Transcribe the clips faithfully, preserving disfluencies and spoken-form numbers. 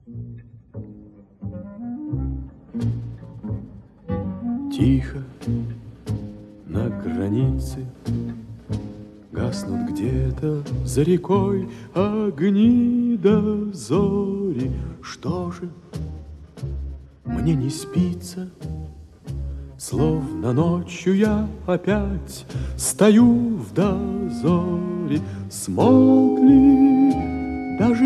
Тихо на границе гаснут где-то за рекой огни до зори. Что же мне не спится? Словно ночью я опять стою в дозоре. Смолкли даже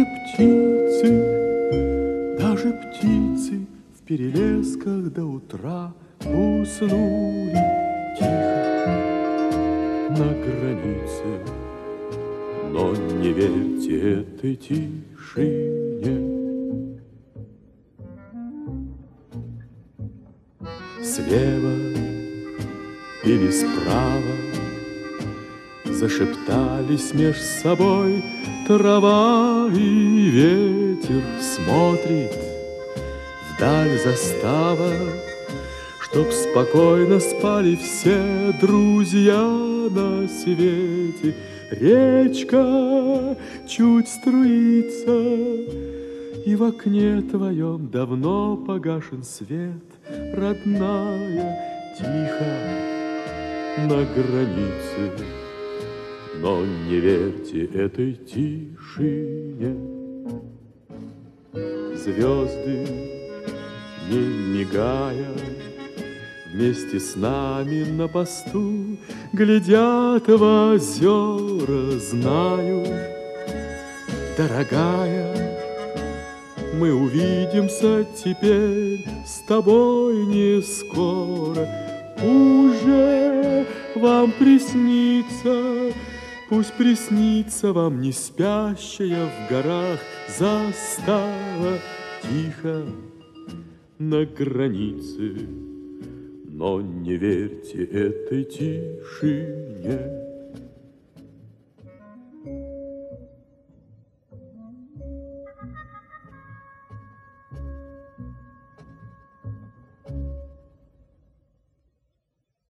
птицы, даже птицы в перелесках до утра уснули. Тихо на границе, но не верьте этой тишине. Слева или справа зашептались меж собой трава и ветер. Смотрит вдаль застава, чтоб спокойно спали все друзья на свете. Речка чуть струится, и в окне твоем давно погашен свет. Родная, тихо на границе, но не верьте этой тишине. Звезды, не мигая, вместе с нами на посту глядят в озера. Знаю, дорогая, мы увидимся теперь с тобой не скоро. Уже вам приснится, пусть приснится вам не спящая в горах застава. Тихо на границе, но не верьте этой тишине.